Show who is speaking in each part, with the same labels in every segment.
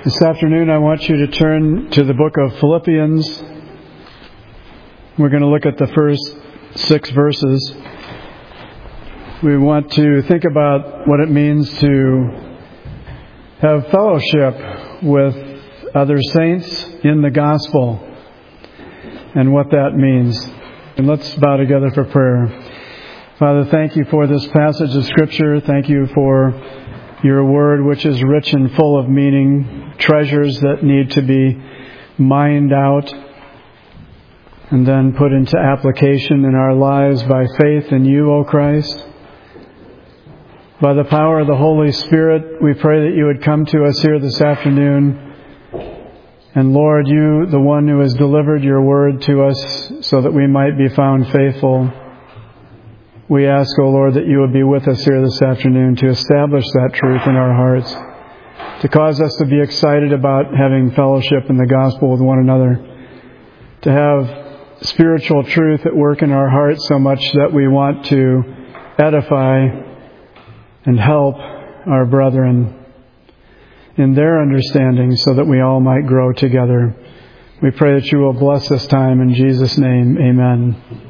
Speaker 1: This afternoon I want you to turn to the book of Philippians. We're going to look at the first 6 verses. We want to think about what it means to have fellowship with other saints in the gospel and what that means. And let's bow together for prayer. Father, thank you for this passage of Scripture. Thank you for your word, which is rich and full of meaning, treasures that need to be mined out and then put into application in our lives by faith in you, O Christ. By the power of the Holy Spirit, we pray that you would come to us here this afternoon. And Lord, you, the one who has delivered your word to us so that we might be found faithful, we ask, O Lord, that you would be with us here this afternoon to establish that truth in our hearts, to cause us to be excited about having fellowship in the gospel with one another, to have spiritual truth at work in our hearts so much that we want to edify and help our brethren in their understanding so that we all might grow together. We pray that you will bless this time in Jesus' name. Amen.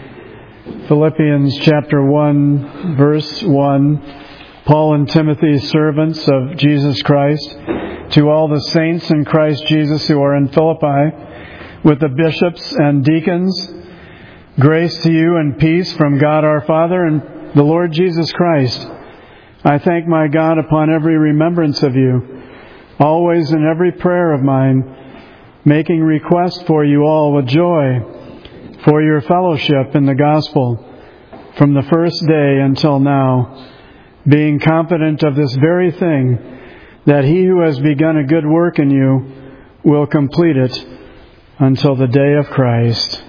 Speaker 1: Philippians chapter 1, verse 1. Paul and Timothy, servants of Jesus Christ, to all the saints in Christ Jesus who are in Philippi, with the bishops and deacons, grace to you and peace from God our Father and the Lord Jesus Christ. I thank my God upon every remembrance of you, always in every prayer of mine, making request for you all with joy, for your fellowship in the gospel from the first day until now, being confident of this very thing, that he who has begun a good work in you will complete it until the day of Christ.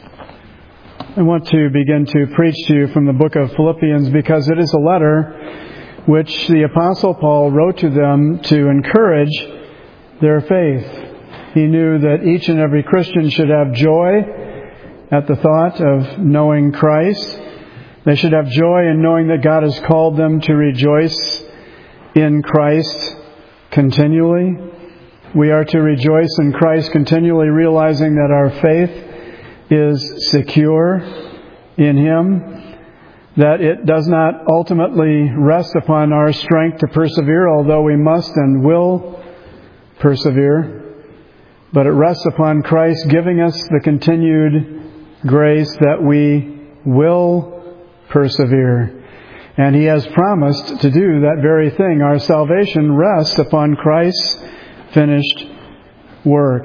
Speaker 1: I want to begin to preach to you from the book of Philippians because it is a letter which the Apostle Paul wrote to them to encourage their faith. He knew that each and every Christian should have joy at the thought of knowing Christ. They should have joy in knowing that God has called them to rejoice in Christ continually. We are to rejoice in Christ continually, realizing that our faith is secure in Him, that it does not ultimately rest upon our strength to persevere, although we must and will persevere, but it rests upon Christ giving us the continued grace that we will persevere. And He has promised to do that very thing. Our salvation rests upon Christ's finished work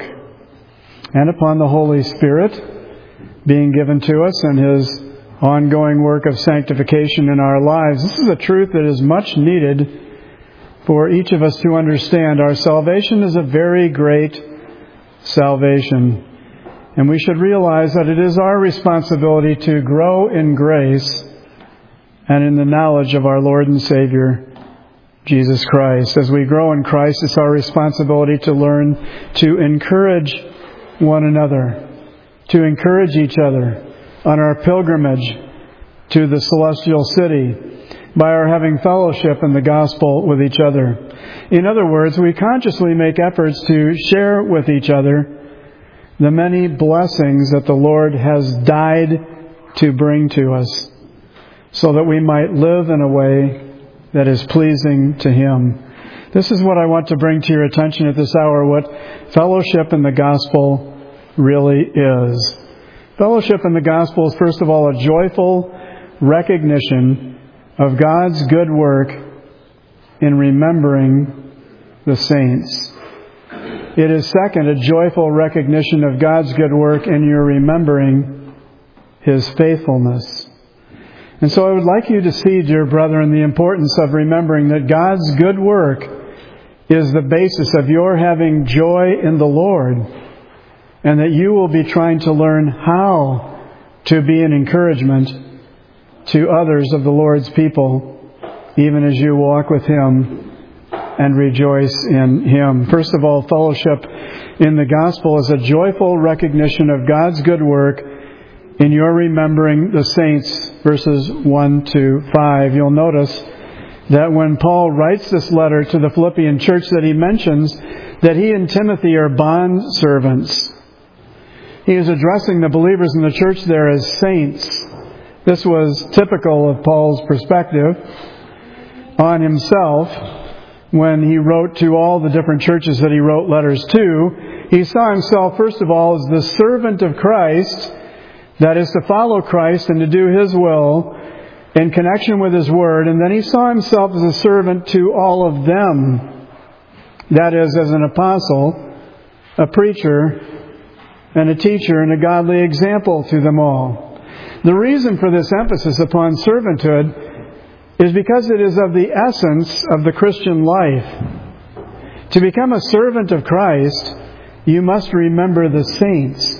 Speaker 1: and upon the Holy Spirit being given to us and His ongoing work of sanctification in our lives. This is a truth that is much needed for each of us to understand. Our salvation is a very great salvation. And we should realize that it is our responsibility to grow in grace and in the knowledge of our Lord and Savior, Jesus Christ. As we grow in Christ, it's our responsibility to learn to encourage one another, to encourage each other on our pilgrimage to the celestial city by our having fellowship in the gospel with each other. In other words, we consciously make efforts to share with each other the many blessings that the Lord has died to bring to us, so that we might live in a way that is pleasing to Him. This is what I want to bring to your attention at this hour, what fellowship in the gospel really is. Fellowship in the gospel is, first of all, a joyful recognition of God's good work in remembering the saints. It is, second, a joyful recognition of God's good work in your remembering His faithfulness. And so I would like you to see, dear brethren, the importance of remembering that God's good work is the basis of your having joy in the Lord, and that you will be trying to learn how to be an encouragement to others of the Lord's people, even as you walk with Him and rejoice in Him. First of all, fellowship in the gospel is a joyful recognition of God's good work in your remembering the saints, verses 1 to 5. You'll notice that when Paul writes this letter to the Philippian church, that he mentions that he and Timothy are bondservants. He is addressing the believers in the church there as saints. This was typical of Paul's perspective on himself when he wrote to all the different churches that he wrote letters to. He saw himself, first of all, as the servant of Christ, that is to follow Christ and to do His will in connection with His Word. And then he saw himself as a servant to all of them, that is, as an apostle, a preacher, and a teacher, and a godly example to them all. The reason for this emphasis upon servanthood is because it is of the essence of the Christian life. To become a servant of Christ, you must remember the saints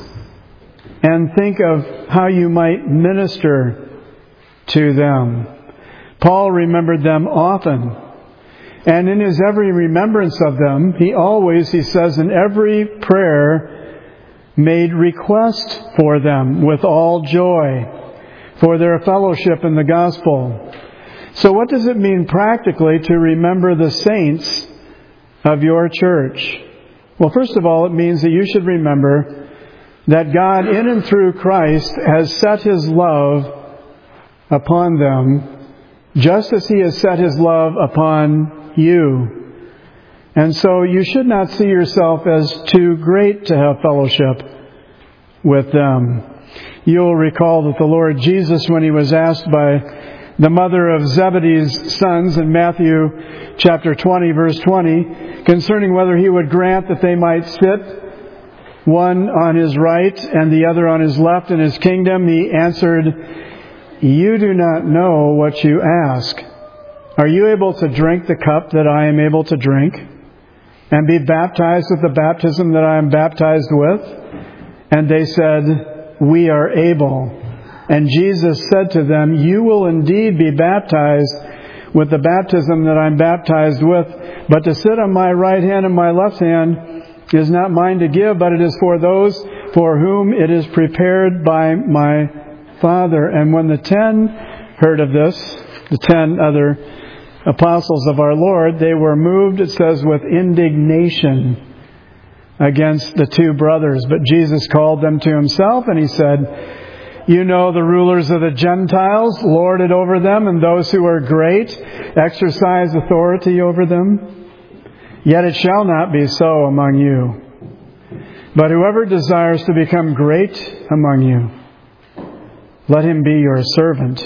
Speaker 1: and think of how you might minister to them. Paul remembered them often. And in his every remembrance of them, he says, in every prayer, made request for them with all joy for their fellowship in the gospel. So what does it mean practically to remember the saints of your church? Well, first of all, it means that you should remember that God in and through Christ has set His love upon them, just as He has set His love upon you. And so you should not see yourself as too great to have fellowship with them. You'll recall that the Lord Jesus, when He was asked by the mother of Zebedee's sons in Matthew chapter 20, verse 20, concerning whether He would grant that they might sit one on His right and the other on His left in His kingdom, He answered, "You do not know what you ask. Are you able to drink the cup that I am able to drink, and be baptized with the baptism that I am baptized with?" And they said, "We are able." And Jesus said to them, "You will indeed be baptized with the baptism that I am baptized with, but to sit on my right hand and my left hand is not mine to give, but it is for those for whom it is prepared by my Father." And when the 10 heard of this, the 10 other apostles of our Lord, they were moved, it says, with indignation against the two brothers. But Jesus called them to Himself, and He said, "You know the rulers of the Gentiles lord it over them, and those who are great exercise authority over them. Yet it shall not be so among you. But whoever desires to become great among you, let him be your servant.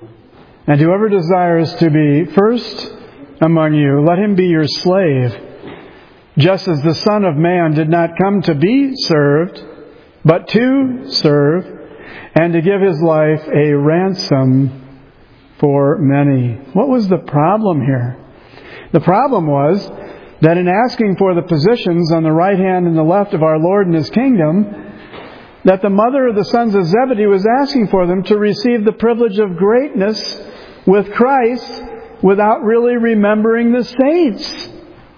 Speaker 1: And whoever desires to be first among you, let him be your slave. Just as the Son of Man did not come to be served, but to serve, and to give His life a ransom for many." What was the problem here? The problem was that in asking for the positions on the right hand and the left of our Lord in His kingdom, that the mother of the sons of Zebedee was asking for them to receive the privilege of greatness with Christ without really remembering the saints.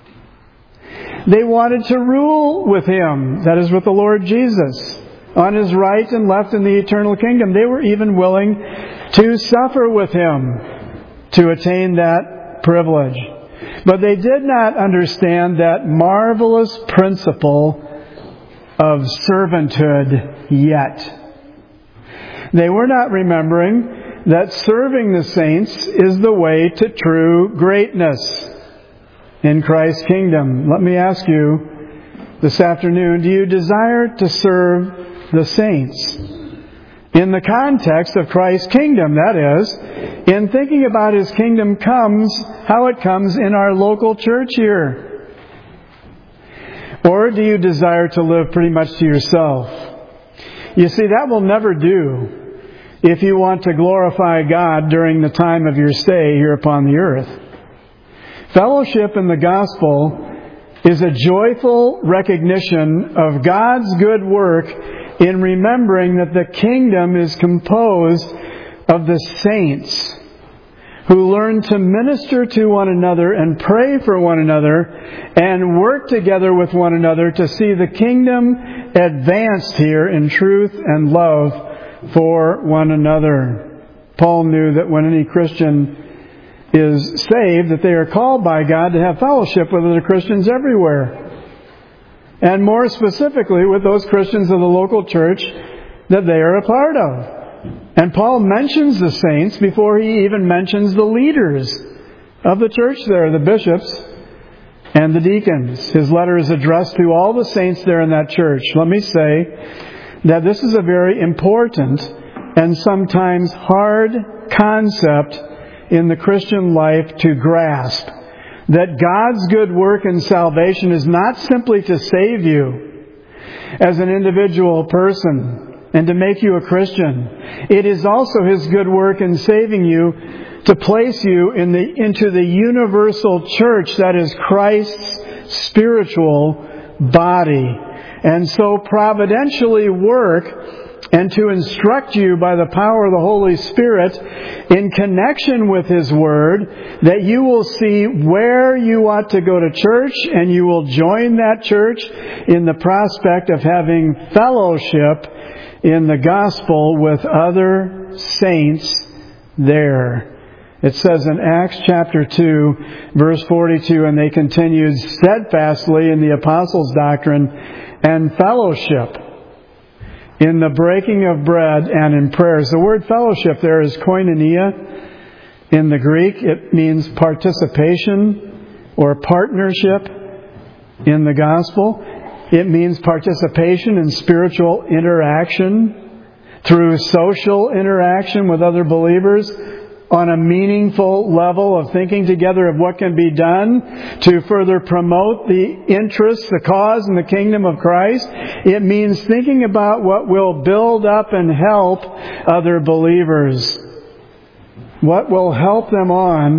Speaker 1: They wanted to rule with Him, that is, with the Lord Jesus, on His right and left in the eternal kingdom. They were even willing to suffer with Him to attain that privilege. But they did not understand that marvelous principle of servanthood yet. They were not remembering that serving the saints is the way to true greatness in Christ's kingdom. Let me ask you this afternoon, do you desire to serve the saints? In the context of Christ's kingdom, that is, in thinking about His kingdom how it comes in our local church here. Or do you desire to live pretty much to yourself? You see, that will never do if you want to glorify God during the time of your stay here upon the earth. Fellowship in the gospel is a joyful recognition of God's good work in remembering that the kingdom is composed of the saints who learn to minister to one another and pray for one another and work together with one another to see the kingdom advanced here in truth and love for one another. Paul knew that when any Christian is saved, that they are called by God to have fellowship with other Christians everywhere. and more specifically with those Christians of the local church that they are a part of. And Paul mentions the saints before he even mentions the leaders of the church there, the bishops and the deacons. His letter is addressed to all the saints there in that church. Let me say that this is a very important and sometimes hard concept in the Christian life to grasp. That God's good work in salvation is not simply to save you as an individual person and to make you a Christian. It is also His good work in saving you to place you into the universal church that is Christ's spiritual body. And so providentially work and to instruct you by the power of the Holy Spirit in connection with His Word, that you will see where you ought to go to church and you will join that church in the prospect of having fellowship in the gospel with other saints there. It says in Acts chapter 2, verse 42, and they continued steadfastly in the apostles' doctrine and fellowship, in the breaking of bread and in prayers. The word fellowship there is koinonia in the Greek. It means participation or partnership in the gospel. It means participation in spiritual interaction through social interaction with other believers on a meaningful level of thinking together of what can be done to further promote the interests, the cause, and the kingdom of Christ. It means thinking about what will build up and help other believers. What will help them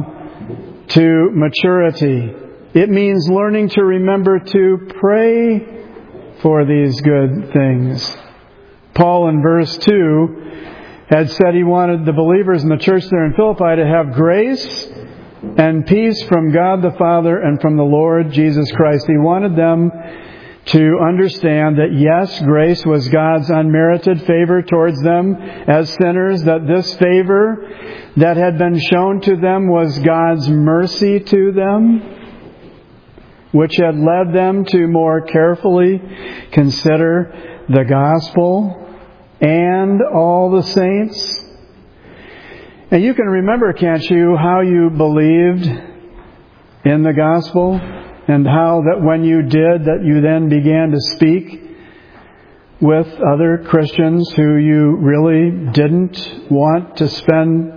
Speaker 1: on to maturity. It means learning to remember to pray for these good things. Paul in verse 2 had said he wanted the believers in the church there in Philippi to have grace and peace from God the Father and from the Lord Jesus Christ. He wanted them to understand that yes, grace was God's unmerited favor towards them as sinners, that this favor that had been shown to them was God's mercy to them, which had led them to more carefully consider the gospel and all the saints. And you can remember, can't you, how you believed in the gospel and how that when you did, that you then began to speak with other Christians who you really didn't want to spend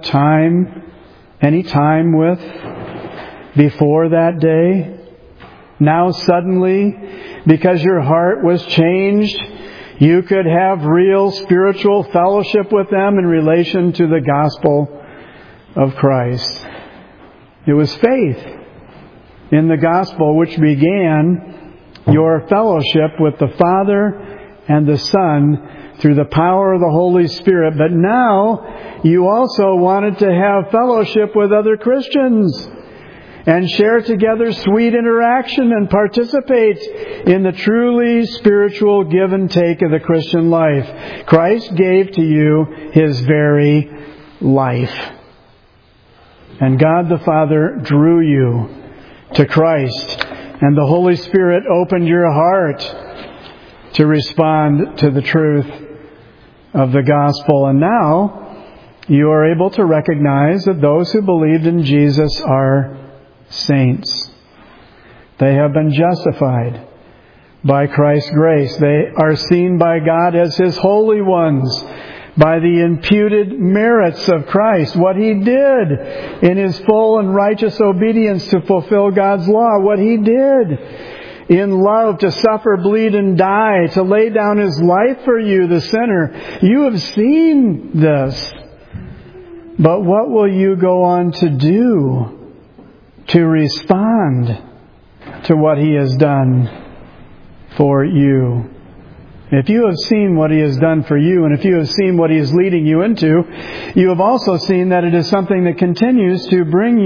Speaker 1: any time with before that day. Now suddenly, because your heart was changed, you could have real spiritual fellowship with them in relation to the gospel of Christ. It was faith in the gospel which began your fellowship with the Father and the Son through the power of the Holy Spirit. But now you also wanted to have fellowship with other Christians and share together sweet interaction and participate in the truly spiritual give and take of the Christian life. Christ gave to you His very life. And God the Father drew you to Christ. And the Holy Spirit opened your heart to respond to the truth of the gospel. And now you are able to recognize that those who believed in Jesus are saints. They have been justified by Christ's grace. They are seen by God as His holy ones by the imputed merits of Christ. What He did in His full and righteous obedience to fulfill God's law. What He did in love to suffer, bleed, and die, to lay down His life for you, the sinner. You have seen this. But what will you go on to do to respond to what He has done for you? If you have seen what He has done for you, and if you have seen what He is leading you into, you have also seen that it is something that continues to bring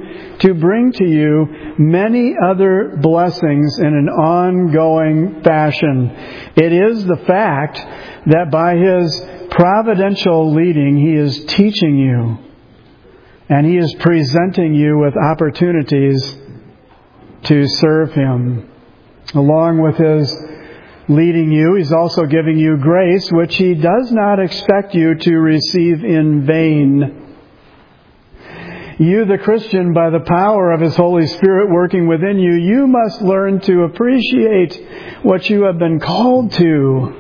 Speaker 1: to you many other blessings in an ongoing fashion. It is the fact that by His providential leading, He is teaching you, and He is presenting you with opportunities to serve Him, along with His leading you. He's also giving you grace, which He does not expect you to receive in vain. You, the Christian, by the power of His Holy Spirit working within you, you must learn to appreciate what you have been called to.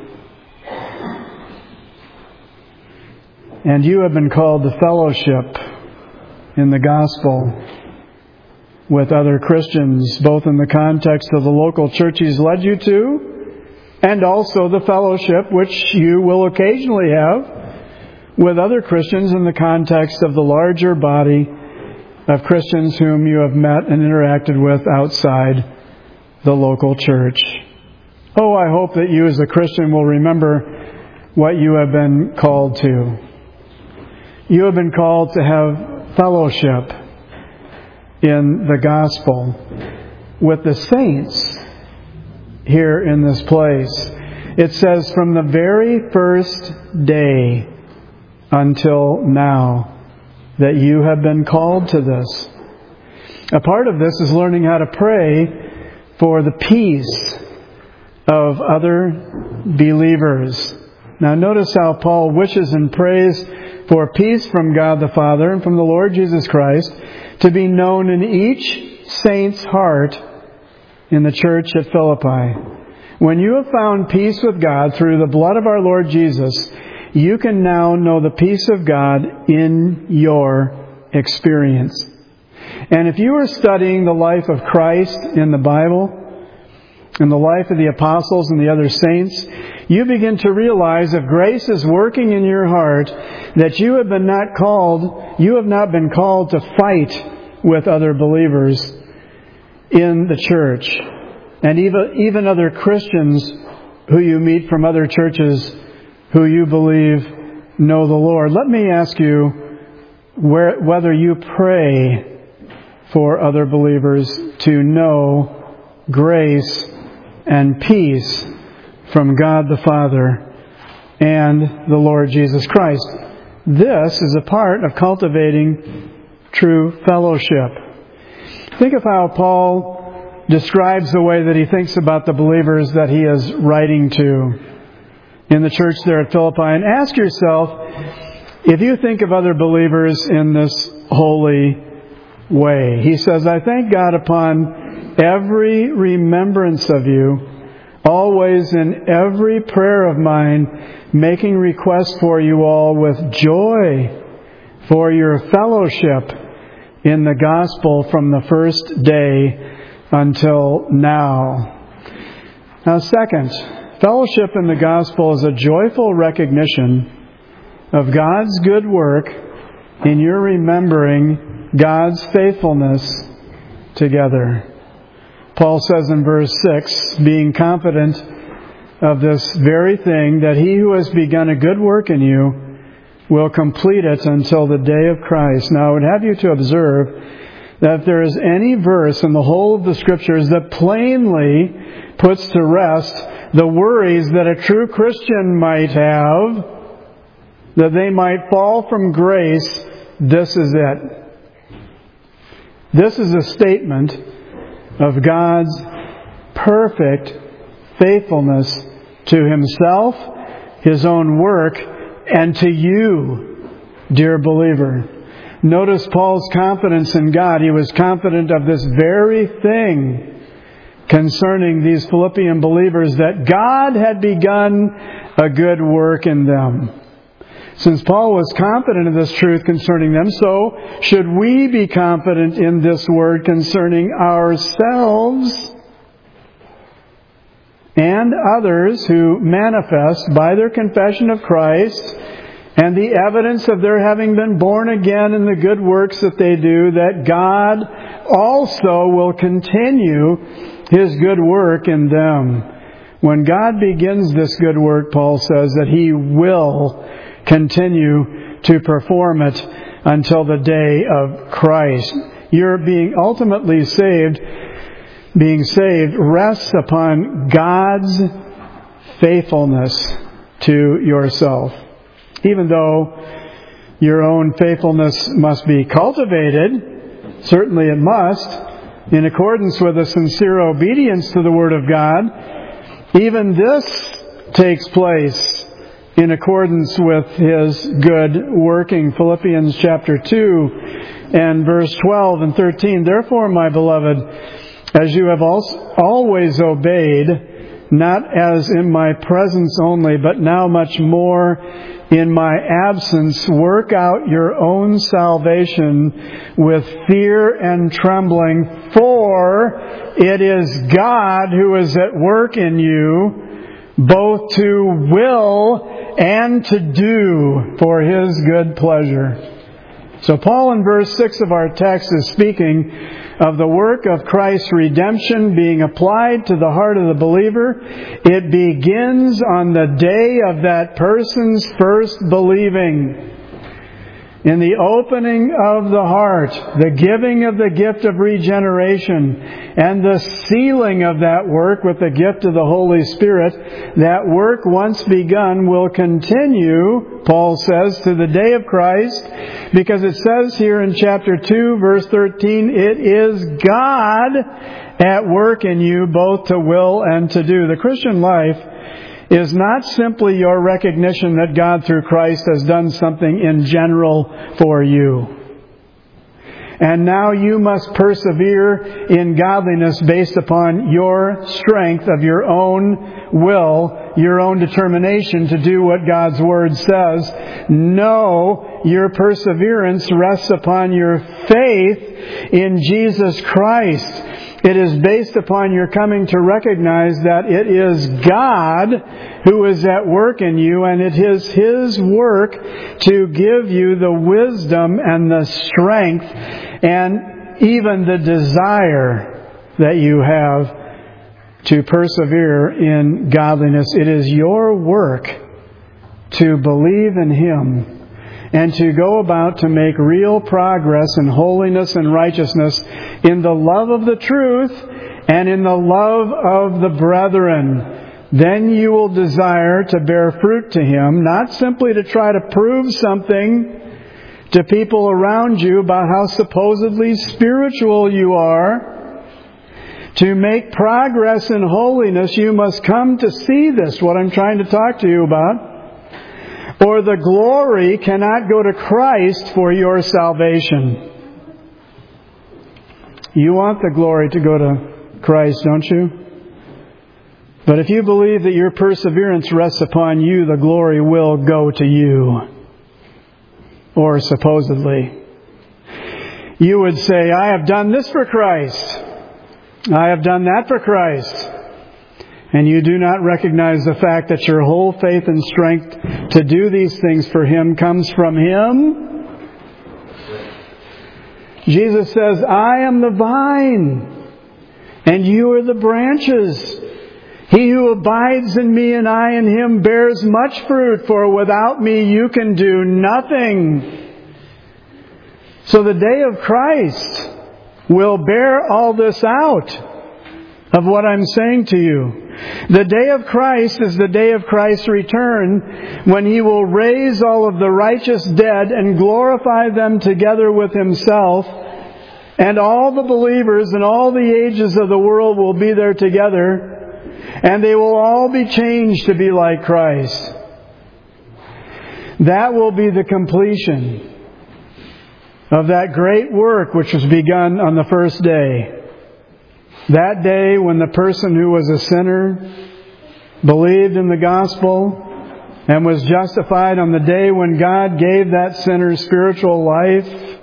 Speaker 1: And you have been called to fellowship in the gospel with other Christians, both in the context of the local church He's led you to, and also the fellowship which you will occasionally have with other Christians in the context of the larger body of Christians whom you have met and interacted with outside the local church. Oh, I hope that you as a Christian will remember what you have been called to. You have been called to have fellowship in the gospel with the saints here in this place. It says, from the very first day until now, that you have been called to this. A part of this is learning how to pray for the peace of other believers. Now notice how Paul wishes and prays for peace from God the Father and from the Lord Jesus Christ to be known in each saint's heart in the church at Philippi. When you have found peace with God through the blood of our Lord Jesus, you can now know the peace of God in your experience. And if you are studying the life of Christ in the Bible, and the life of the apostles and the other saints, you begin to realize if grace is working in your heart, that you have not been called to fight with other believers in the church. And even other Christians who you meet from other churches who you believe know the Lord. Let me ask you whether you pray for other believers to know grace and peace from God the Father and the Lord Jesus Christ. This is a part of cultivating true fellowship. Think of how Paul describes the way that he thinks about the believers that he is writing to in the church there at Philippi. And ask yourself, if you think of other believers in this holy way. He says, I thank God upon every remembrance of you, always in every prayer of mine, making request for you all with joy for your fellowship in the gospel from the first day until now. Now, second, fellowship in the gospel is a joyful recognition of God's good work in your remembering God's faithfulness together. Paul says in verse 6, being confident of this very thing, that he who has begun a good work in you will complete it until the day of Christ. Now, I would have you to observe that if there is any verse in the whole of the Scriptures that plainly puts to rest the worries that a true Christian might have, that they might fall from grace, this is it. This is a statement of God's perfect faithfulness to Himself, His own work, and to you, dear believer. Notice Paul's confidence in God. He was confident of this very thing concerning these Philippian believers, that God had begun a good work in them. Since Paul was confident of this truth concerning them, so should we be confident in this word concerning ourselves and others who manifest by their confession of Christ and the evidence of their having been born again in the good works that they do, that God also will continue His good work in them. When God begins this good work, Paul says that He will continue to perform it until the day of Christ. Your being ultimately saved, rests upon God's faithfulness to yourself. Even though your own faithfulness must be cultivated, certainly it must, in accordance with a sincere obedience to the Word of God, Even this takes place in accordance with His good working. Philippians chapter 2 and verse 12 and 13. Therefore, my beloved, as you have always obeyed, not as in my presence only, but now much more in my absence, work out your own salvation with fear and trembling, for it is God who is at work in you, both to will and to do for His good pleasure. So Paul in verse 6 of our text is speaking of the work of Christ's redemption being applied to the heart of the believer. It begins on the day of that person's first believing. In the opening of the heart, the giving of the gift of regeneration, and the sealing of that work with the gift of the Holy Spirit, that work once begun will continue, Paul says, to the day of Christ, because it says here in chapter 2, verse 13, it is God at work in you, both to will and to do. The Christian life is not simply your recognition that God through Christ has done something in general for you. And now you must persevere in godliness based upon your strength of your own will, your own determination to do what God's Word says. No, your perseverance rests upon your faith in Jesus Christ. It is based upon your coming to recognize that it is God who is at work in you, and it is His work to give you the wisdom and the strength and even the desire that you have to persevere in godliness. It is your work to believe in Him and to go about to make real progress in holiness and righteousness in the love of the truth and in the love of the brethren. Then you will desire to bear fruit to Him, not simply to try to prove something to people around you about how supposedly spiritual you are. To make progress in holiness, you must come to see this, what I'm trying to talk to you about. Or the glory cannot go to Christ for your salvation. You want the glory to go to Christ, don't you? But if you believe that your perseverance rests upon you, the glory will go to you. Or supposedly. You would say, I have done this for Christ. I have done that for Christ. And you do not recognize the fact that your whole faith and strength to do these things for Him comes from Him. Jesus says, I am the vine, and you are the branches. He who abides in me and I in Him bears much fruit, for without me you can do nothing. So the day of Christ will bear all this out of what I'm saying to you. The day of Christ is the day of Christ's return, when He will raise all of the righteous dead and glorify them together with Himself, and all the believers in all the ages of the world will be there together, and they will all be changed to be like Christ. That will be the completion of that great work which was begun on the first day. That day when the person who was a sinner believed in the gospel and was justified, on the day when God gave that sinner spiritual life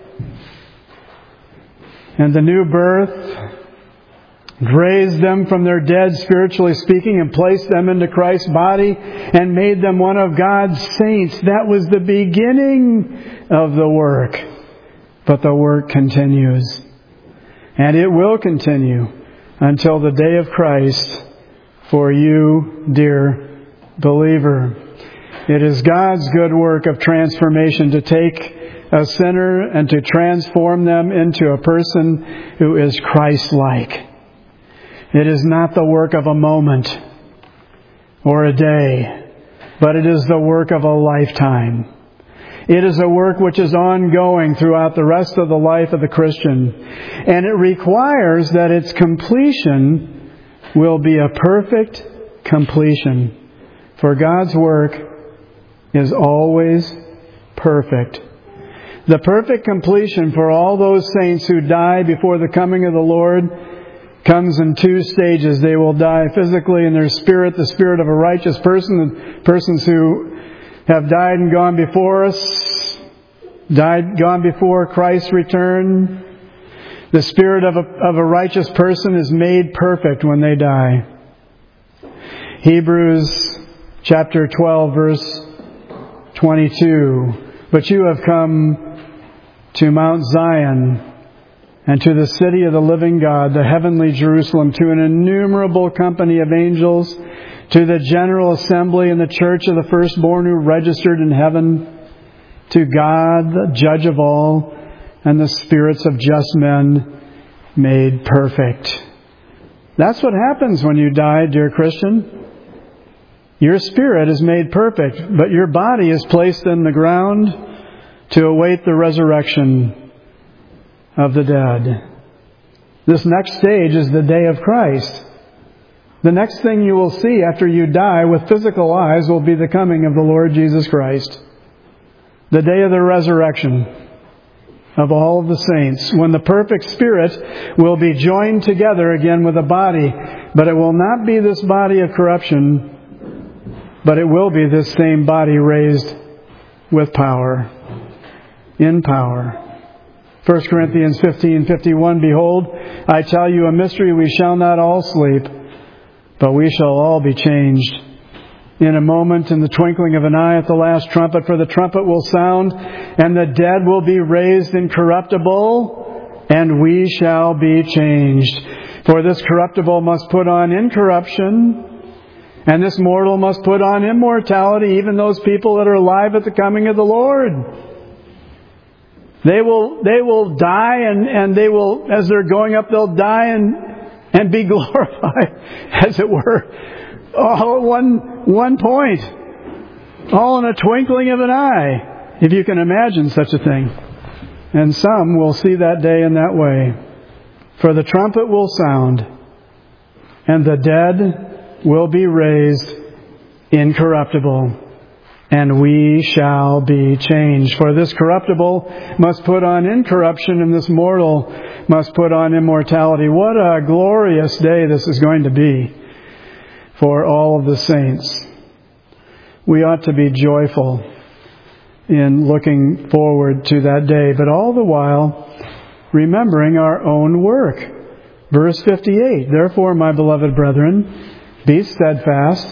Speaker 1: and the new birth, raised them from their dead, spiritually speaking, and placed them into Christ's body and made them one of God's saints. That was the beginning of the work. But the work continues. And it will continue until the day of Christ for you, dear believer. It is God's good work of transformation to take a sinner and to transform them into a person who is Christ-like. It is not the work of a moment or a day, but it is the work of a lifetime. It is a work which is ongoing throughout the rest of the life of the Christian. And it requires that its completion will be a perfect completion. For God's work is always perfect. The perfect completion for all those saints who die before the coming of the Lord comes in two stages. They will die physically in their spirit, the spirit of a righteous person, persons who have died and gone before us, gone before Christ's return. The spirit of a righteous person is made perfect when they die. Hebrews chapter 12, verse 22. But you have come to Mount Zion and to the city of the living God, the heavenly Jerusalem, to an innumerable company of angels, to the general assembly and the church of the firstborn who registered in heaven, to God, the judge of all, and the spirits of just men made perfect. That's what happens when you die, dear Christian. Your spirit is made perfect, but your body is placed in the ground to await the resurrection of the dead. This next stage is the day of Christ. The next thing you will see after you die with physical eyes will be the coming of the Lord Jesus Christ. The day of the resurrection of all of the saints, when the perfect spirit will be joined together again with a body, but it will not be this body of corruption, but it will be this same body raised with power, in power. 1 Corinthians 15:51, Behold, I tell you a mystery, we shall not all sleep, but we shall all be changed. In a moment, in the twinkling of an eye, at the last trumpet, for the trumpet will sound, and the dead will be raised incorruptible, and we shall be changed. For this corruptible must put on incorruption, and this mortal must put on immortality, even those people that are alive at the coming of the Lord. They will die, and they will, as they're going up, they'll die and be glorified, as it were, all at one point, all in a twinkling of an eye, if you can imagine such a thing. And some will see that day in that way. For the trumpet will sound, and the dead will be raised incorruptible, and we shall be changed. For this corruptible must put on incorruption, and this mortal must put on immortality. What a glorious day this is going to be for all of the saints. We ought to be joyful in looking forward to that day, but all the while remembering our own work. Verse 58, Therefore, my beloved brethren, be steadfast,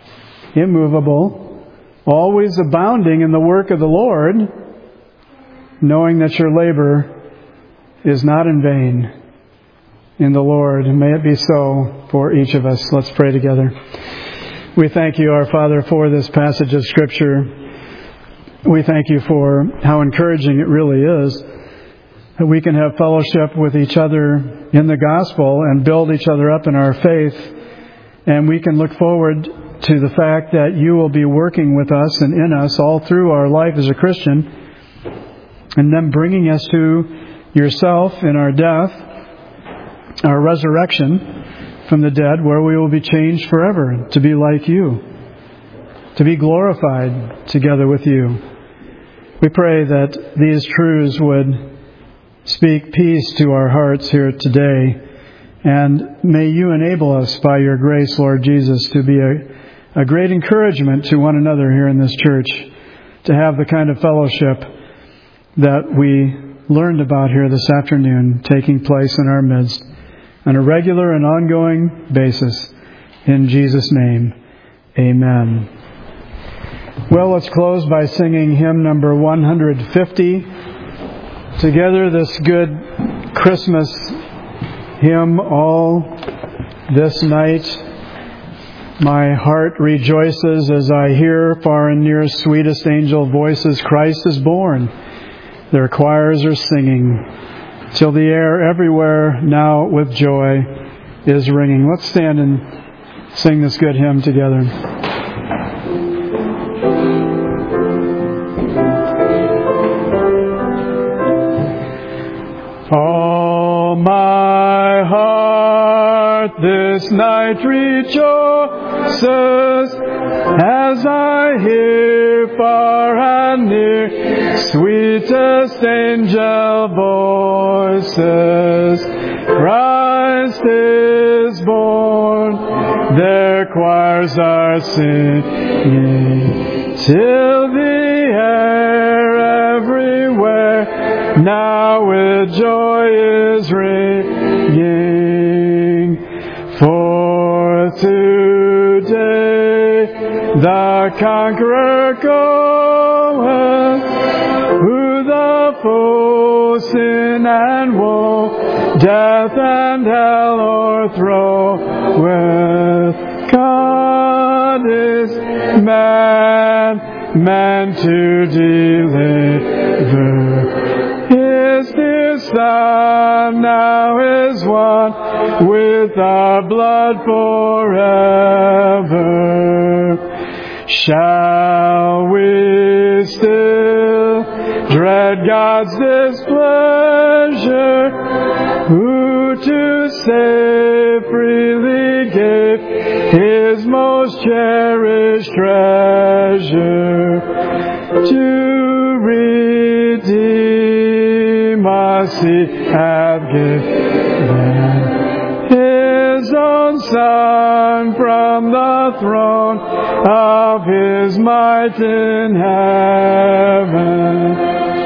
Speaker 1: immovable, always abounding in the work of the Lord, knowing that your labor is not in vain in the Lord. And may it be so for each of us. Let's pray together. We thank you, our Father, for this passage of Scripture. We thank you for how encouraging it really is that we can have fellowship with each other in the gospel and build each other up in our faith. And we can look forward to the fact that you will be working with us and in us all through our life as a Christian, and then bringing us to yourself in our death, our resurrection from the dead, where we will be changed forever to be like you, to be glorified together with you. We pray that these truths would speak peace to our hearts here today. And may you enable us by your grace, Lord Jesus, to be a great encouragement to one another here in this church, to have the kind of fellowship that we learned about here this afternoon taking place in our midst on a regular and ongoing basis. In Jesus' name, amen. Well, let's close by singing hymn number 150. Together, this good Christmas hymn, All This Night my heart rejoices as I hear far and near sweetest angel voices, Christ is born. Their choirs are singing till the air everywhere now with joy is ringing. Let's stand and sing this good hymn together. My heart this night rejoices voices as I hear far and near, sweetest angel voices. Christ is born, their choirs are singing, till the air everywhere now with joy is ringing. For today the conqueror goeth, who the foe, sin and woe, death and hell o'erthroweth. God is man to deliver. His dear Son now is one with the blood forever. Shall we still dread God's displeasure, who to save freely gave His most cherished treasure, to redeem us He hath given His own Son from the throne of His might in heaven.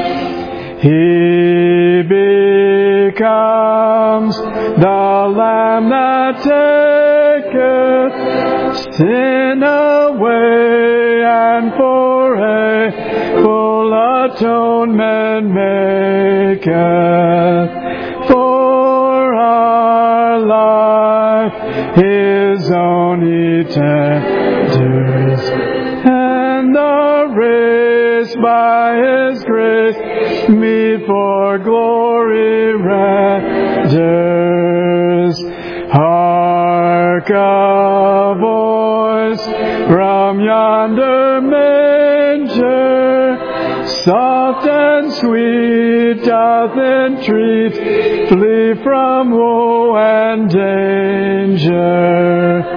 Speaker 1: He becomes the Lamb that taketh sin away, and for a full atonement maketh for our life His own etenders, and the race by His grace meet for glory renders. Hark a voice from yonder manger, soft and sweet doth entreat, flee from woe and danger.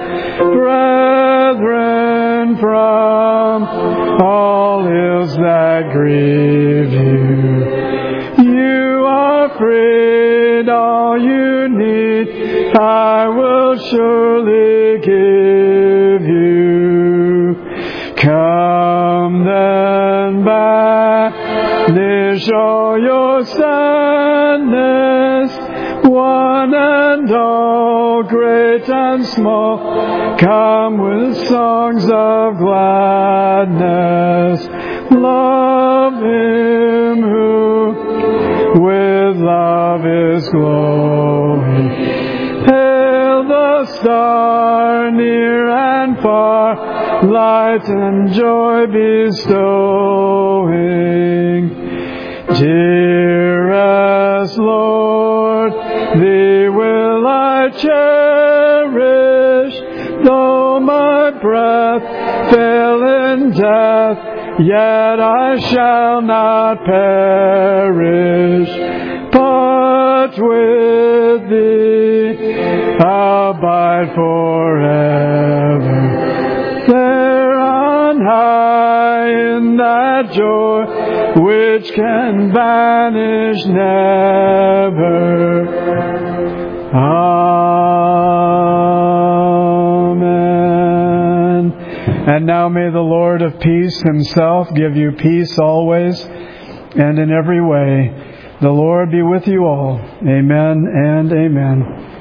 Speaker 1: Brethren, from all ills that grieve you, you are freed, all you need I will surely give you. Come then, banish all your sadness, one and all, great and small, come with songs of gladness. Love Him who with love is glowing. Hail the star, near and far, light and joy bestowing. Dearest Lord, Thee will I cherish, though my breath fail in death, yet I shall not perish, but with Thee abide forever. There on high in that joy which can vanish never. Amen. And now may the Lord of peace Himself give you peace always and in every way. The Lord be with you all. Amen and amen.